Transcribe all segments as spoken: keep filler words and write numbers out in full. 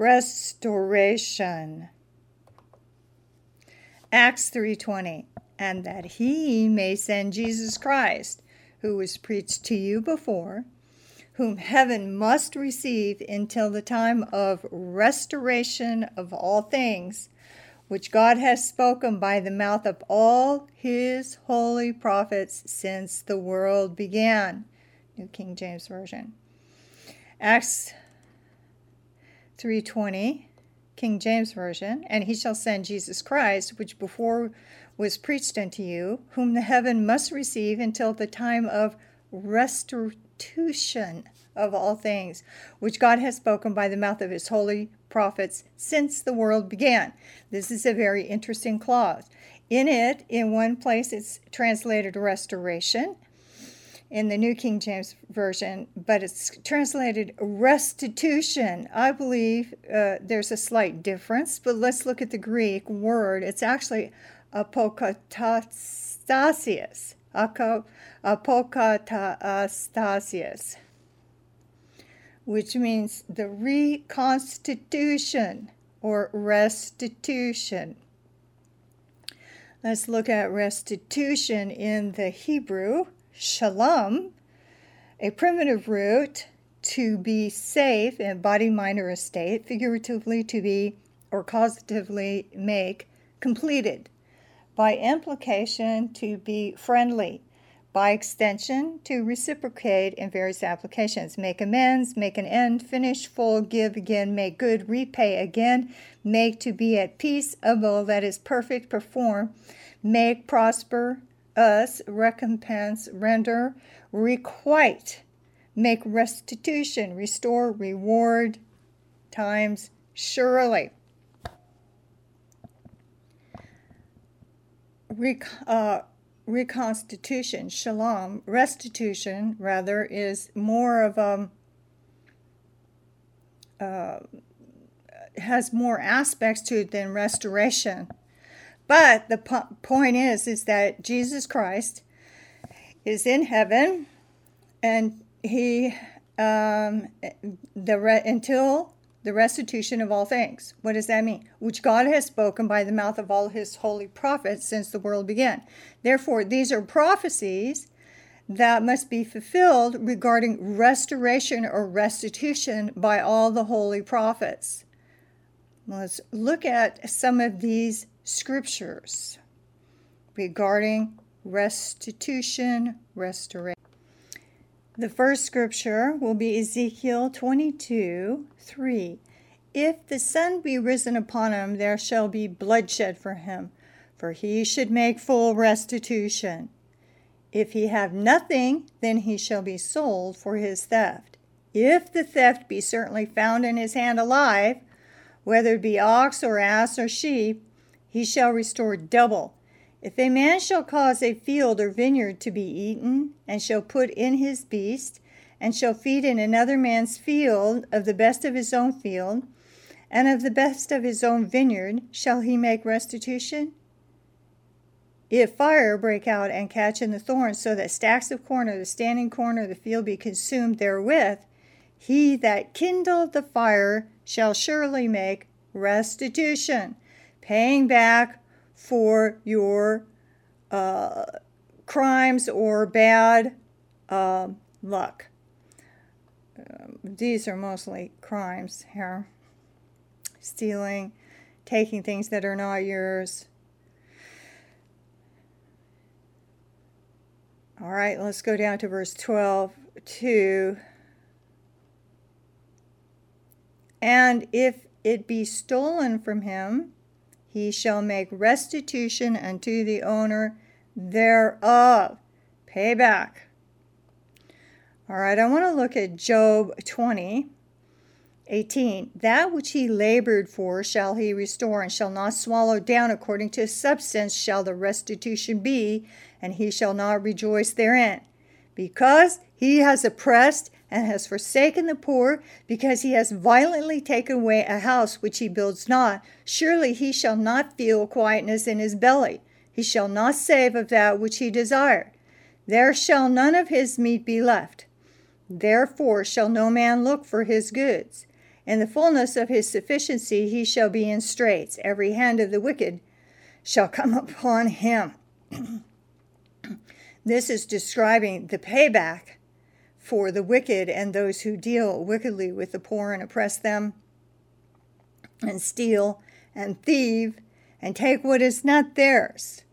restoration. Acts three twenty, and that he may send Jesus Christ, who was preached to you before, whom heaven must receive until the time of restoration of all things, which God has spoken by the mouth of all his holy prophets since the world began. New King James Version. Acts three twenty, King James Version, and he shall send Jesus Christ, which before was preached unto you, whom the heaven must receive until the time of restitution of all things, which God has spoken by the mouth of his holy prophets since the world began. This is a very interesting clause. In it, in one place, it's translated restoration in the New King James Version, but it's translated restitution. I believe uh, there's a slight difference, but let's look at the Greek word. It's actually apokatastasius. Apokatastasius, which means the reconstitution or restitution. Let's look at restitution in the Hebrew. Shalom, a primitive root, to be safe in body, mind, or estate, figuratively to be or causatively make, completed. By implication, to be friendly. By extension, to reciprocate in various applications. Make amends, make an end, finish, full, give again, make good, repay again, make to be at peace, able, that is perfect, perform, make, prosper, us, recompense, render, requite, make restitution, restore, reward, times, surely. Re- uh, reconstitution, shalom, restitution, rather, is more of a, uh, has more aspects to it than restoration. But the po- point is, is that Jesus Christ is in heaven, and he um, the re- until the restitution of all things. What does that mean? Which God has spoken by the mouth of all his holy prophets since the world began. Therefore, these are prophecies that must be fulfilled regarding restoration or restitution by all the holy prophets. Let's look at some of these scriptures regarding restitution, restoration. The first scripture will be Ezekiel twenty-two, three. If the sun be risen upon him, there shall be bloodshed for him, for he should make full restitution. If he have nothing, then he shall be sold for his theft. If the theft be certainly found in his hand alive, whether it be ox or ass or sheep, he shall restore double. If a man shall cause a field or vineyard to be eaten, and shall put in his beast, and shall feed in another man's field of the best of his own field, and of the best of his own vineyard, shall he make restitution? If fire break out and catch in the thorns, so that stacks of corn or the standing corn of the field be consumed therewith, he that kindled the fire shall surely make restitution, paying back for your uh, crimes or bad uh, luck. Uh, these are mostly crimes here. Stealing, taking things that are not yours. All right, let's go down to verse twelve, two. And if it be stolen from him, he shall make restitution unto the owner thereof. Pay back. All right, I want to look at Job twenty, eighteen. That which he labored for shall he restore, and shall not swallow down. According to his substance shall the restitution be, and he shall not rejoice therein. Because he has oppressed and has forsaken the poor, because he has violently taken away a house which he builds not, surely he shall not feel quietness in his belly. He shall not save of that which he desired. There shall none of his meat be left. Therefore shall no man look for his goods. In the fullness of his sufficiency he shall be in straits. Every hand of the wicked shall come upon him. This is describing the payback for the wicked and those who deal wickedly with the poor and oppress them, and steal and thieve and take what is not theirs.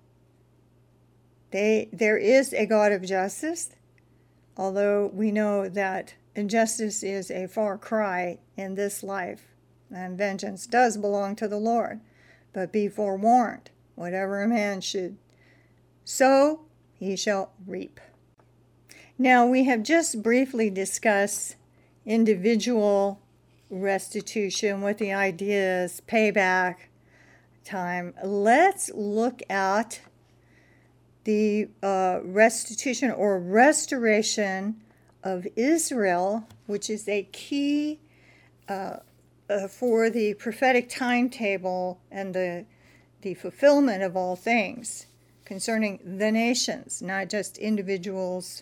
They, there is a God of justice, although we know that injustice is a far cry in this life, and vengeance does belong to the Lord. But be forewarned, whatever a man should sow, he shall reap. Now, we have just briefly discussed individual restitution, what the idea is, payback time. Let's look at the uh, restitution or restoration of Israel, which is a key uh, uh, for the prophetic timetable and the, the fulfillment of all things concerning the nations, not just individuals,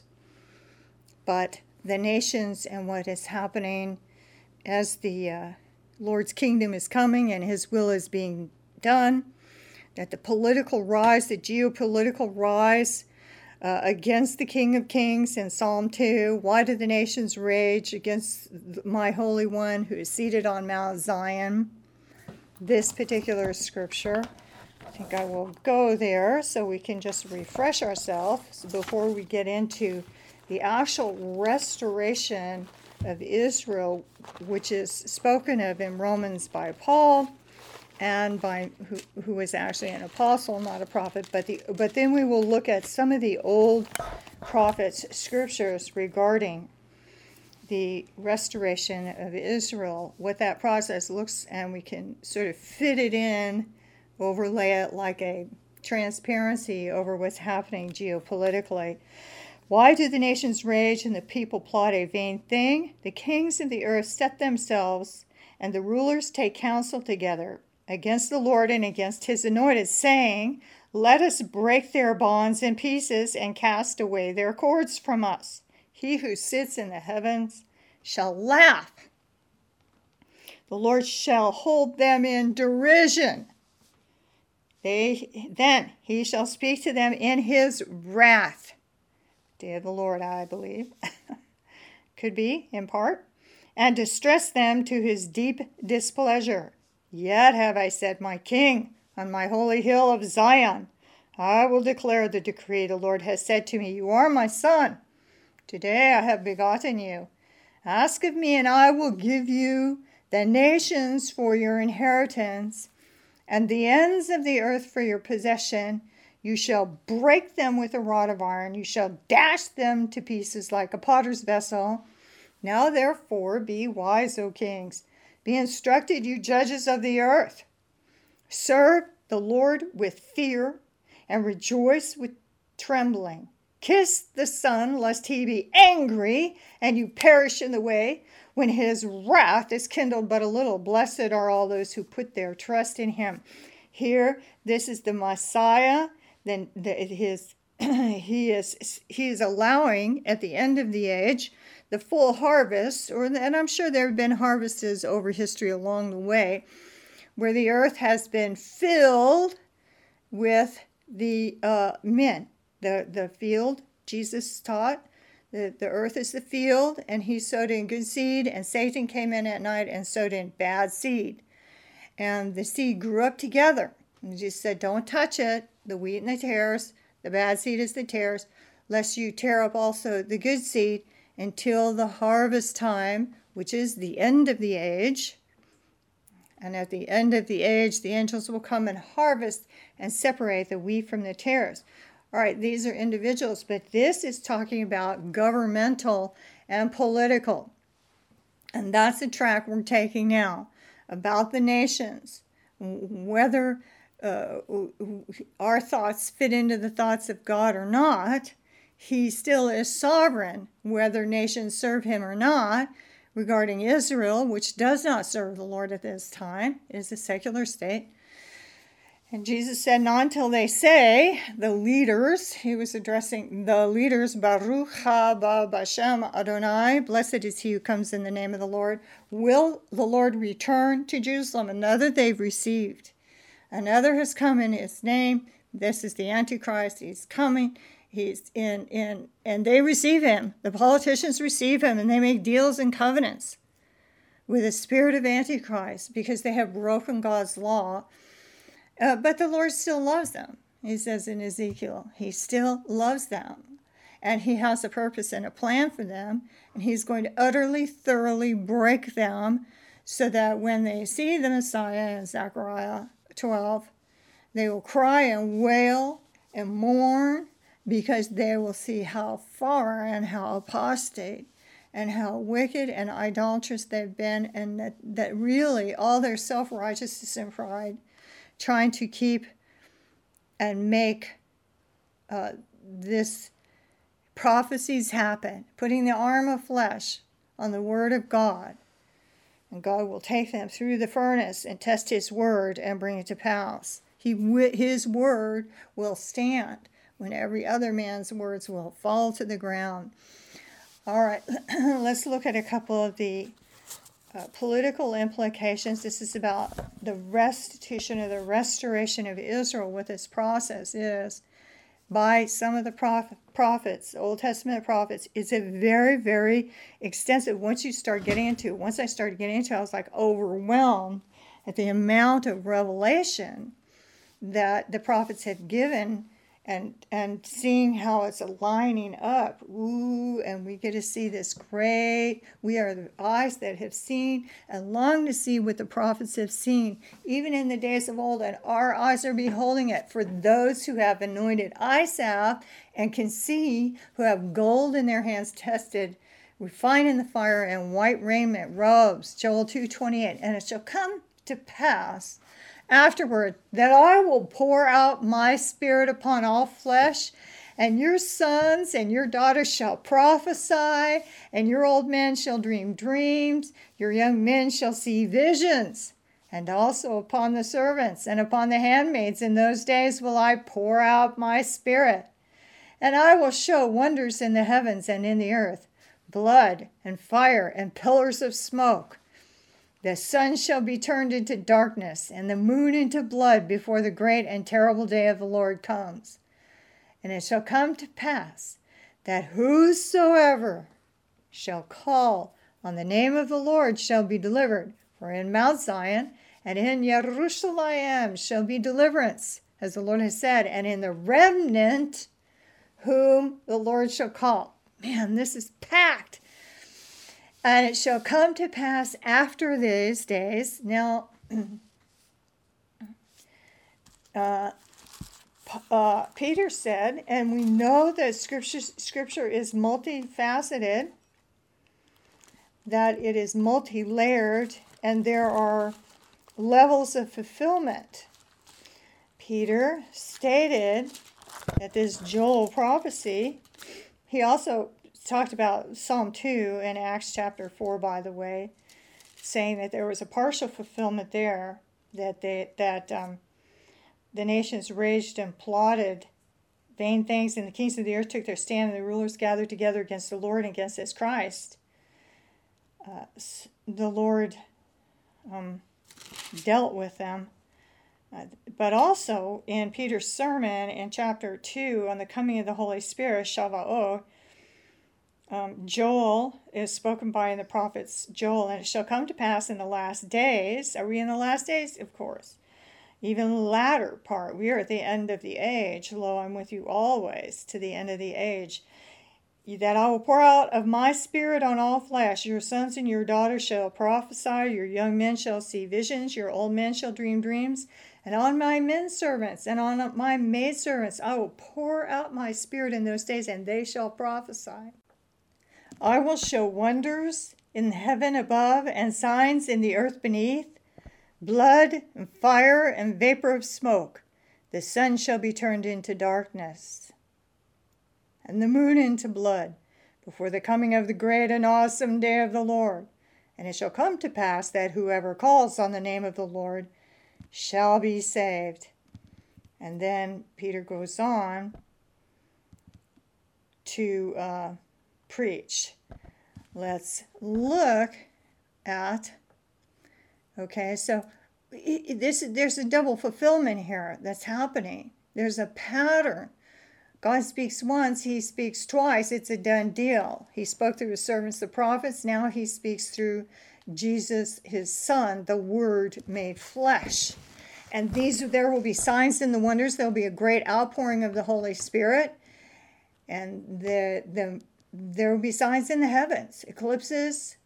but the nations and what is happening as the uh, Lord's kingdom is coming and his will is being done, that the political rise, the geopolitical rise uh, against the King of Kings in Psalm two, why do the nations rage against my Holy One who is seated on Mount Zion? This particular scripture, I think I will go there so we can just refresh ourselves before we get into the actual restoration of Israel, which is spoken of in Romans by Paul, and by who, who is actually an apostle, not a prophet. But the but then we will look at some of the old prophets' scriptures regarding the restoration of Israel, what that process looks, and we can sort of fit it in, overlay it like a transparency over what's happening geopolitically. Why do the nations rage and the people plot a vain thing? The kings of the earth set themselves, and the rulers take counsel together against the Lord and against his anointed, saying, let us break their bonds in pieces and cast away their cords from us. He who sits in the heavens shall laugh. The Lord shall hold them in derision. They, then he shall speak to them in his wrath. Day of the Lord, I believe. Could be, in part. And distress them to his deep displeasure. Yet have I set my king on my holy hill of Zion. I will declare the decree. The Lord has said to me, you are my son. Today I have begotten you. Ask of me, and I will give you the nations for your inheritance, and the ends of the earth for your possession. You shall break them with a rod of iron. You shall dash them to pieces like a potter's vessel. Now therefore be wise, O kings. Be instructed, you judges of the earth. Serve the Lord with fear and rejoice with trembling. Kiss the Son, lest he be angry and you perish in the way, when his wrath is kindled but a little. Blessed are all those who put their trust in him. Here, this is the Messiah. Then the, his he is he is allowing at the end of the age the full harvest, or and I'm sure there have been harvests over history along the way, where the earth has been filled with the uh, men. The the field, Jesus taught, the, the earth is the field, and he sowed in good seed, and Satan came in at night and sowed in bad seed. And the seed grew up together. And Jesus said, don't touch it, the wheat and the tares, the bad seed is the tares, lest you tear up also the good seed until the harvest time, which is the end of the age. And at the end of the age, the angels will come and harvest and separate the wheat from the tares. All right, these are individuals, but this is talking about governmental and political. And that's the track we're taking now, about the nations, whether uh, our thoughts fit into the thoughts of God or not. He still is sovereign, whether nations serve him or not. Regarding Israel, which does not serve the Lord at this time, is a secular state. And Jesus said, not until they say, the leaders, he was addressing the leaders, Baruch haba b'Shem Adonai, blessed is he who comes in the name of the Lord, will the Lord return to Jerusalem. Another they've received. Another has come in his name. This is the Antichrist. He's coming. He's in, in, and they receive him. The politicians receive him, and they make deals and covenants with the spirit of Antichrist because they have broken God's law. Uh, but the Lord still loves them. He says in Ezekiel, he still loves them. And he has a purpose and a plan for them. And he's going to utterly, thoroughly break them so that when they see the Messiah in Zechariah twelve, they will cry and wail and mourn because they will see how far and how apostate and how wicked and idolatrous they've been, and that, that really all their self-righteousness and pride trying to keep and make uh, this prophecies happen, putting the arm of flesh on the word of God. And God will take them through the furnace and test his word and bring it to pass. He, his word will stand when every other man's words will fall to the ground. All right, let's look at a couple of the Uh, political implications. This is about the restitution or the restoration of Israel. What this process is by some of the prophet, prophets, Old Testament prophets. It's a very, very extensive. Once you start getting into it, once I started getting into it, I was like overwhelmed at the amount of revelation that the prophets had given, and and seeing how it's lining up. Ooh, and we get to see this great, we are the eyes that have seen and long to see what the prophets have seen, even in the days of old, and our eyes are beholding it. For those who have anointed eye salve and can see, who have gold in their hands tested, refined in the fire, and white raiment, robes, Joel two twenty-eight. And it shall come to pass afterward that I will pour out my spirit upon all flesh, and your sons and your daughters shall prophesy, and your old men shall dream dreams, your young men shall see visions. And also upon the servants and upon the handmaids in those days will I pour out my spirit. And I will show wonders in the heavens and in the earth, blood and fire and pillars of smoke. The sun shall be turned into darkness, and the moon into blood before the great and terrible day of the Lord comes. And it shall come to pass that whosoever shall call on the name of the Lord shall be delivered. For in Mount Zion and in Jerusalem shall be deliverance, as the Lord has said, and in the remnant whom the Lord shall call. Man, this is packed. And it shall come to pass after these days. Now, uh, uh, Peter said, and we know that scripture, scripture is multifaceted, that it is multi-layered, and there are levels of fulfillment. Peter stated that this Joel prophecy, he also talked about Psalm two in Acts chapter four, by the way, saying that there was a partial fulfillment there, that they that um, the nations raged and plotted vain things, and the kings of the earth took their stand, and the rulers gathered together against the Lord and against his Christ. Uh, the Lord um, dealt with them. Uh, but also in Peter's sermon in chapter two on the coming of the Holy Spirit, Shava'o, Um, Joel is spoken by in the prophets Joel, and it shall come to pass in the last days. Are we in the last days? Of course. Even the latter part, we are at the end of the age. Lo, I'm with you always to the end of the age. That I will pour out of my spirit on all flesh. Your sons and your daughters shall prophesy. Your young men shall see visions. Your old men shall dream dreams. And on my men servants and on my maid servants I will pour out my spirit in those days, and they shall prophesy. I will show wonders in heaven above and signs in the earth beneath, blood and fire and vapor of smoke. The sun shall be turned into darkness, and the moon into blood, before the coming of the great and awesome day of the Lord. And it shall come to pass that whoever calls on the name of the Lord shall be saved. And then Peter goes on to uh, preach. Let's look at, okay, so this, there's a double fulfillment here that's happening. There's a pattern. God speaks once, he speaks twice, it's a done deal. He spoke through his servants, the prophets. Now he speaks through Jesus, his son, the Word made flesh. And these, there will be signs and the wonders. There'll be a great outpouring of the Holy Spirit. And the, the, there will be signs in the heavens, eclipses,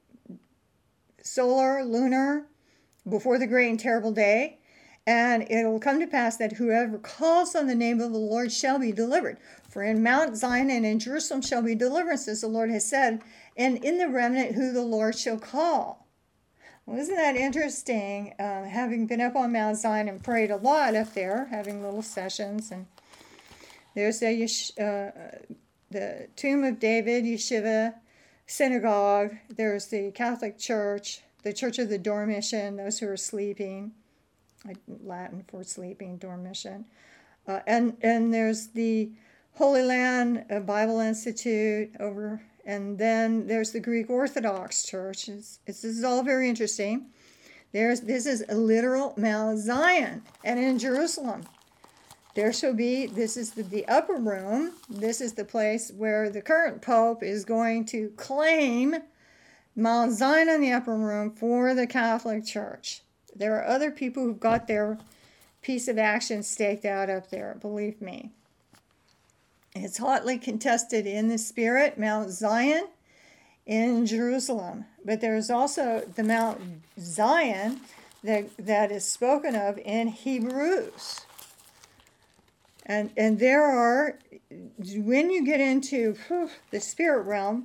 solar, lunar, before the great and terrible day. And it will come to pass that whoever calls on the name of the Lord shall be delivered. For in Mount Zion and in Jerusalem shall be deliverance, as the Lord has said, and in the remnant who the Lord shall call. Well, isn't that interesting? Uh, having been up on Mount Zion and prayed a lot up there, having little sessions, and there's a uh, the Tomb of David, Yeshiva, synagogue. There's the Catholic Church, the Church of the Dormition, those who are sleeping, Latin for sleeping, Dormition, uh, and and there's the Holy Land uh, Bible Institute over. And then there's the Greek Orthodox Church. It's, it's, this is all very interesting. There's This is a literal Mount Zion. And in Jerusalem, there shall be, this is the, the upper room. This is the place where the current Pope is going to claim Mount Zion in the upper room for the Catholic Church. There are other people who've got their piece of action staked out up there, believe me. It's hotly contested in the spirit, Mount Zion in Jerusalem. But there's also the Mount Zion that, that is spoken of in Hebrews. And, and there are, when you get into whew, the spirit realm,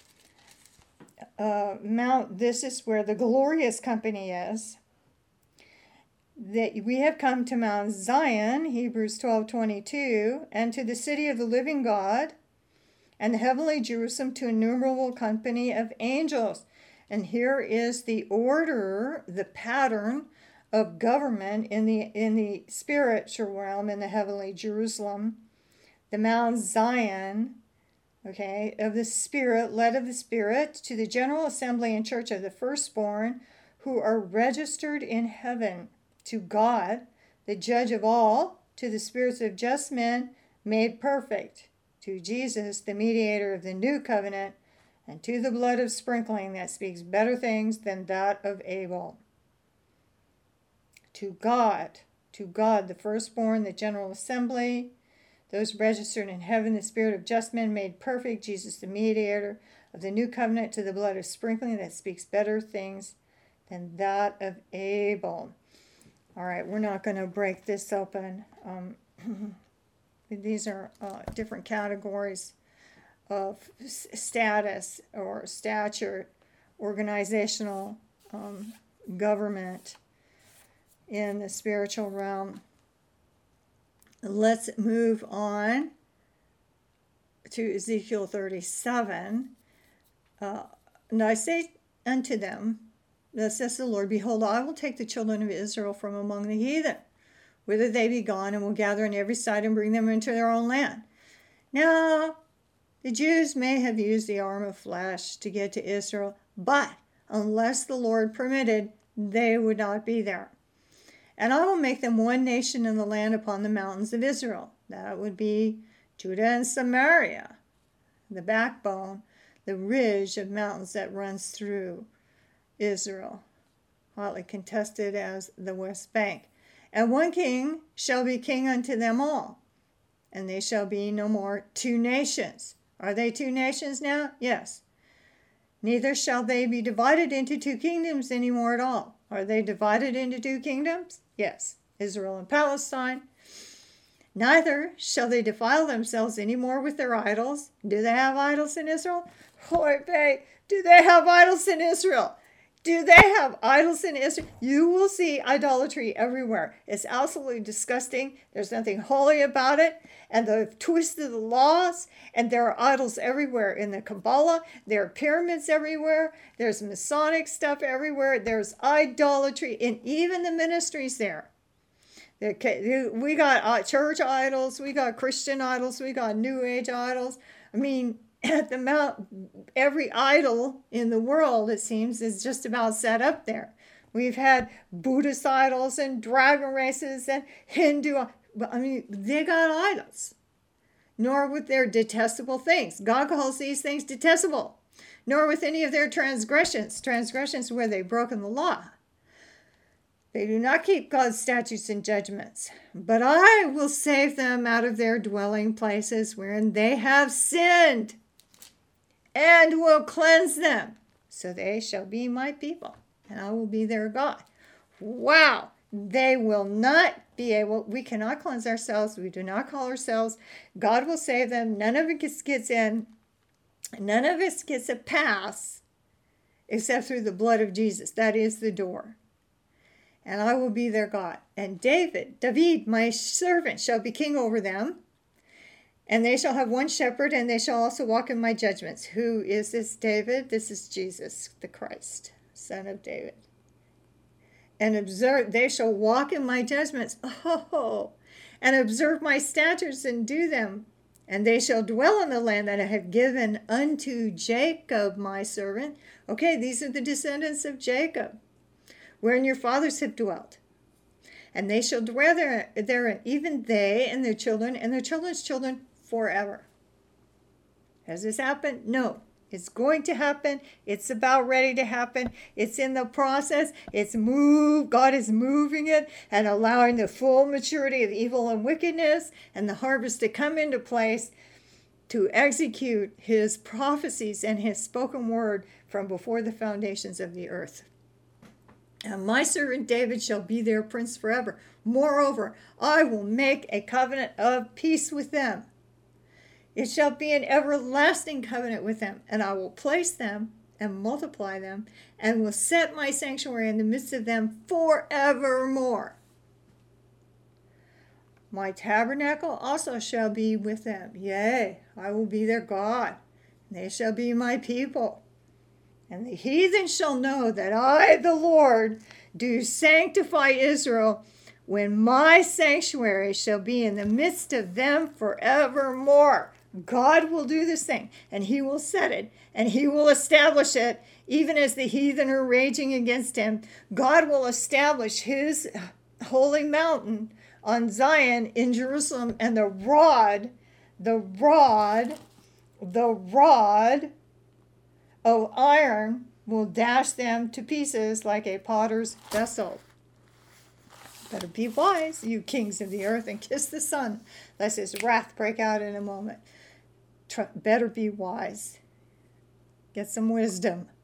uh, Mount, this is where the glorious company is. That we have come to Mount Zion, Hebrews twelve twenty-two, and to the city of the living God, and the heavenly Jerusalem, to innumerable company of angels. And here is the order, the pattern of government in the in the spiritual realm, in the heavenly Jerusalem, the Mount Zion, okay, of the Spirit, led of the Spirit, to the general assembly and church of the firstborn, who are registered in heaven. To God, the judge of all, to the spirits of just men made perfect, to Jesus, the mediator of the new covenant, and to the blood of sprinkling that speaks better things than that of Abel. To God, to God, the firstborn, the general assembly, those registered in heaven, the spirit of just men made perfect, Jesus, the mediator of the new covenant, to the blood of sprinkling that speaks better things than that of Abel. All right, we're not going to break this open. Um, these are uh, different categories of status or stature, organizational um, government in the spiritual realm. Let's move on to Ezekiel thirty-seven. Uh, and I say unto them, thus says the Lord, behold, I will take the children of Israel from among the heathen, whither they be gone, and will gather on every side and bring them into their own land. Now, the Jews may have used the arm of flesh to get to Israel, but unless the Lord permitted, they would not be there. And I will make them one nation in the land upon the mountains of Israel. That would be Judah and Samaria, the backbone, the ridge of mountains that runs through Israel, hotly contested as the West Bank. And one king shall be king unto them all, and they shall be no more two nations. Are they two nations now? Yes. Neither shall they be divided into two kingdoms any more at all. Are they divided into two kingdoms? Yes. Israel and Palestine. Neither shall they defile themselves any more with their idols. Do they have idols in Israel? Boy, babe, do they have idols in Israel? Do they have idols in Israel? You will see idolatry everywhere. It's absolutely disgusting. There's nothing holy about it. And they've twisted the laws. And there are idols everywhere in the Kabbalah. There are pyramids everywhere. There's Masonic stuff everywhere. There's idolatry in even the ministries there. Okay, we got uh, church idols, we got Christian idols, we got New Age idols. I mean, at the mount, every idol in the world, it seems, is just about set up there. We've had Buddhist idols and dragon races and Hindu. I mean, they got idols. Nor with their detestable things. God calls these things detestable. Nor with any of their transgressions. Transgressions where they've broken the law. They do not keep God's statutes and judgments. But I will save them out of their dwelling places wherein they have sinned, and will cleanse them. So they shall be my people, and I will be their God. Wow! They will not be able, we cannot cleanse ourselves. We do not call ourselves. God will save them. None of it gets, gets in. None of it gets a pass except through the blood of Jesus. That is the door. And I will be their God. And David, David, my servant, shall be king over them. And they shall have one shepherd, and they shall also walk in my judgments. Who is this David? This is Jesus, the Christ, son of David. And observe, they shall walk in my judgments, oh, and observe my statutes and do them. And they shall dwell in the land that I have given unto Jacob, my servant. Okay, these are the descendants of Jacob, wherein your fathers have dwelt. And they shall dwell there, therein, even they and their children and their children's children forever. Has this happened? No. It's going to happen. It's about ready to happen. It's in the process. It's moved. God is moving it and allowing the full maturity of evil and wickedness and the harvest to come into place to execute his prophecies and his spoken word from before the foundations of the earth. And my servant David shall be their prince forever. Moreover, I will make a covenant of peace with them. It shall be an everlasting covenant with them, and I will place them and multiply them, and will set my sanctuary in the midst of them forevermore. My tabernacle also shall be with them. Yea, I will be their God, and they shall be my people. And the heathen shall know that I, the Lord, do sanctify Israel, when my sanctuary shall be in the midst of them forevermore. God will do this thing, and he will set it, and he will establish it, even as the heathen are raging against him. God will establish his holy mountain on Zion in Jerusalem, and the rod, the rod, the rod of iron will dash them to pieces like a potter's vessel. Better be wise, you kings of the earth, and kiss the Son, lest his wrath break out in a moment. Better be wise. Get some wisdom.